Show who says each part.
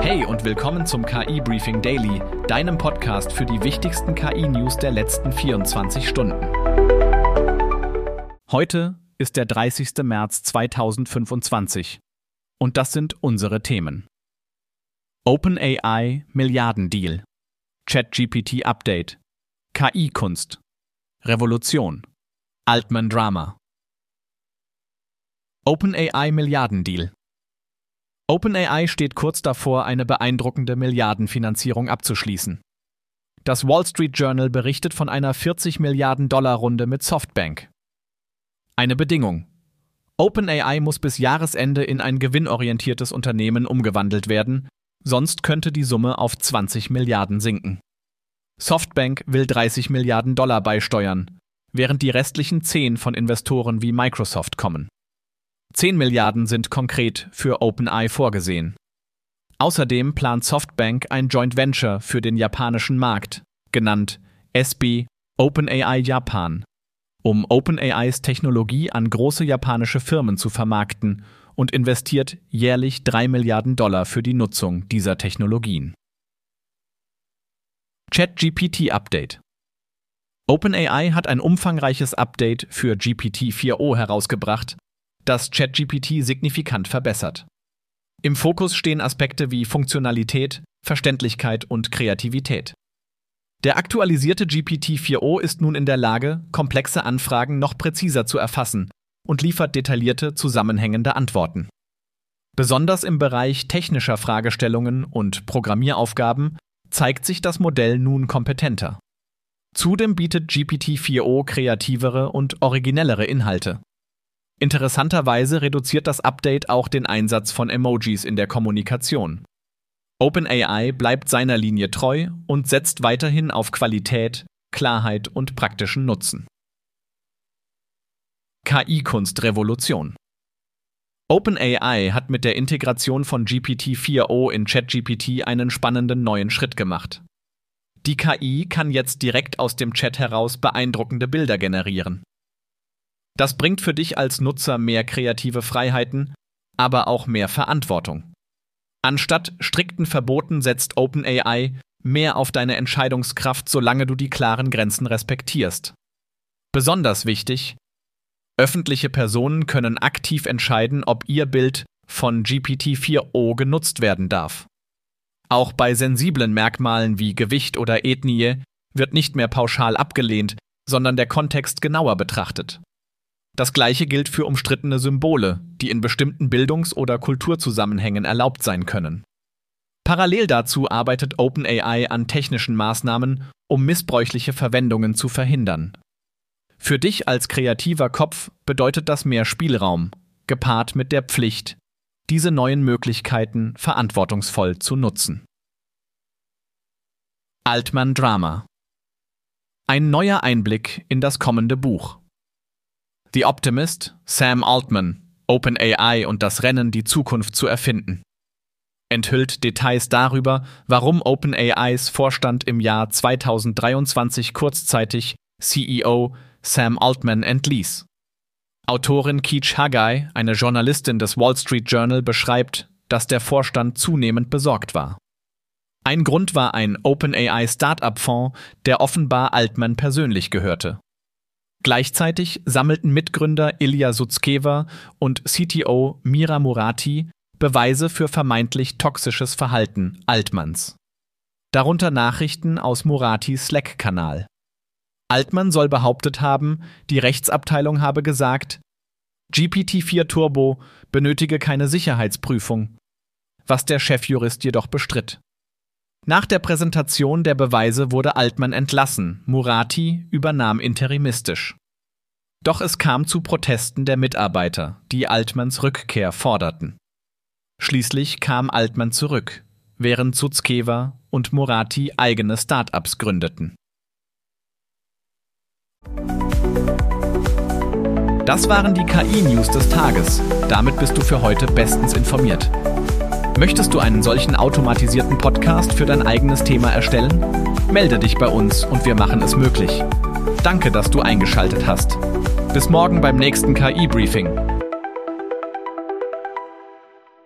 Speaker 1: Hey und willkommen zum KI Briefing Daily, deinem Podcast für die wichtigsten KI-News der letzten 24 Stunden. Heute ist der 30. März 2025 und das sind unsere Themen. OpenAI Milliardendeal, ChatGPT Update, KI-Kunst, Revolution, Altman Drama. OpenAI Milliardendeal. OpenAI steht kurz davor, eine beeindruckende Milliardenfinanzierung abzuschließen. Das Wall Street Journal berichtet von einer 40 Milliarden Dollar Runde mit Softbank. Eine Bedingung: OpenAI muss bis Jahresende in ein gewinnorientiertes Unternehmen umgewandelt werden, sonst könnte die Summe auf 20 Milliarden sinken. Softbank will 30 Milliarden Dollar beisteuern, während die restlichen 10 von Investoren wie Microsoft kommen. 10 Milliarden sind konkret für OpenAI vorgesehen. Außerdem plant Softbank ein Joint Venture für den japanischen Markt, genannt SB OpenAI Japan, um OpenAIs Technologie an große japanische Firmen zu vermarkten und investiert jährlich 3 Milliarden Dollar für die Nutzung dieser Technologien. ChatGPT Update. OpenAI hat ein umfangreiches Update für GPT-4o herausgebracht, das ChatGPT signifikant verbessert. Im Fokus stehen Aspekte wie Funktionalität, Verständlichkeit und Kreativität. Der aktualisierte GPT-4o ist nun in der Lage, komplexe Anfragen noch präziser zu erfassen und liefert detaillierte, zusammenhängende Antworten. Besonders im Bereich technischer Fragestellungen und Programmieraufgaben zeigt sich das Modell nun kompetenter. Zudem bietet GPT-4o kreativere und originellere Inhalte. Interessanterweise reduziert das Update auch den Einsatz von Emojis in der Kommunikation. OpenAI bleibt seiner Linie treu und setzt weiterhin auf Qualität, Klarheit und praktischen Nutzen. KI-Kunst-Revolution. OpenAI hat mit der Integration von GPT-4o in ChatGPT einen spannenden neuen Schritt gemacht. Die KI kann jetzt direkt aus dem Chat heraus beeindruckende Bilder generieren. Das bringt für dich als Nutzer mehr kreative Freiheiten, aber auch mehr Verantwortung. Anstatt strikten Verboten setzt OpenAI mehr auf deine Entscheidungskraft, solange du die klaren Grenzen respektierst. Besonders wichtig: öffentliche Personen können aktiv entscheiden, ob ihr Bild von GPT-4o genutzt werden darf. Auch bei sensiblen Merkmalen wie Gewicht oder Ethnie wird nicht mehr pauschal abgelehnt, sondern der Kontext genauer betrachtet. Das Gleiche gilt für umstrittene Symbole, die in bestimmten Bildungs- oder Kulturzusammenhängen erlaubt sein können. Parallel dazu arbeitet OpenAI an technischen Maßnahmen, um missbräuchliche Verwendungen zu verhindern. Für dich als kreativer Kopf bedeutet das mehr Spielraum, gepaart mit der Pflicht, diese neuen Möglichkeiten verantwortungsvoll zu nutzen. Altman Drama. Ein neuer Einblick in das kommende Buch. The Optimist, Sam Altman, OpenAI und das Rennen, die Zukunft zu erfinden. Enthüllt Details darüber, warum OpenAIs Vorstand im Jahr 2023 kurzzeitig CEO Sam Altman entließ. Autorin Keech Haggai, eine Journalistin des Wall Street Journal, beschreibt, dass der Vorstand zunehmend besorgt war. Ein Grund war ein OpenAI-Startup-Fonds, der offenbar Altman persönlich gehörte. Gleichzeitig sammelten Mitgründer Ilya Sutskever und CTO Mira Murati Beweise für vermeintlich toxisches Verhalten Altmans. Darunter Nachrichten aus Muratis Slack-Kanal. Altman soll behauptet haben, die Rechtsabteilung habe gesagt, GPT-4 Turbo benötige keine Sicherheitsprüfung, was der Chefjurist jedoch bestritt. Nach der Präsentation der Beweise wurde Altman entlassen, Murati übernahm interimistisch. Doch es kam zu Protesten der Mitarbeiter, die Altmans Rückkehr forderten. Schließlich kam Altman zurück, während Sutskever und Murati eigene Start-ups gründeten. Das waren die KI-News des Tages. Damit bist du für heute bestens informiert. Möchtest du einen solchen automatisierten Podcast für dein eigenes Thema erstellen? Melde dich bei uns und wir machen es möglich. Danke, dass du eingeschaltet hast. Bis morgen beim nächsten KI-Briefing.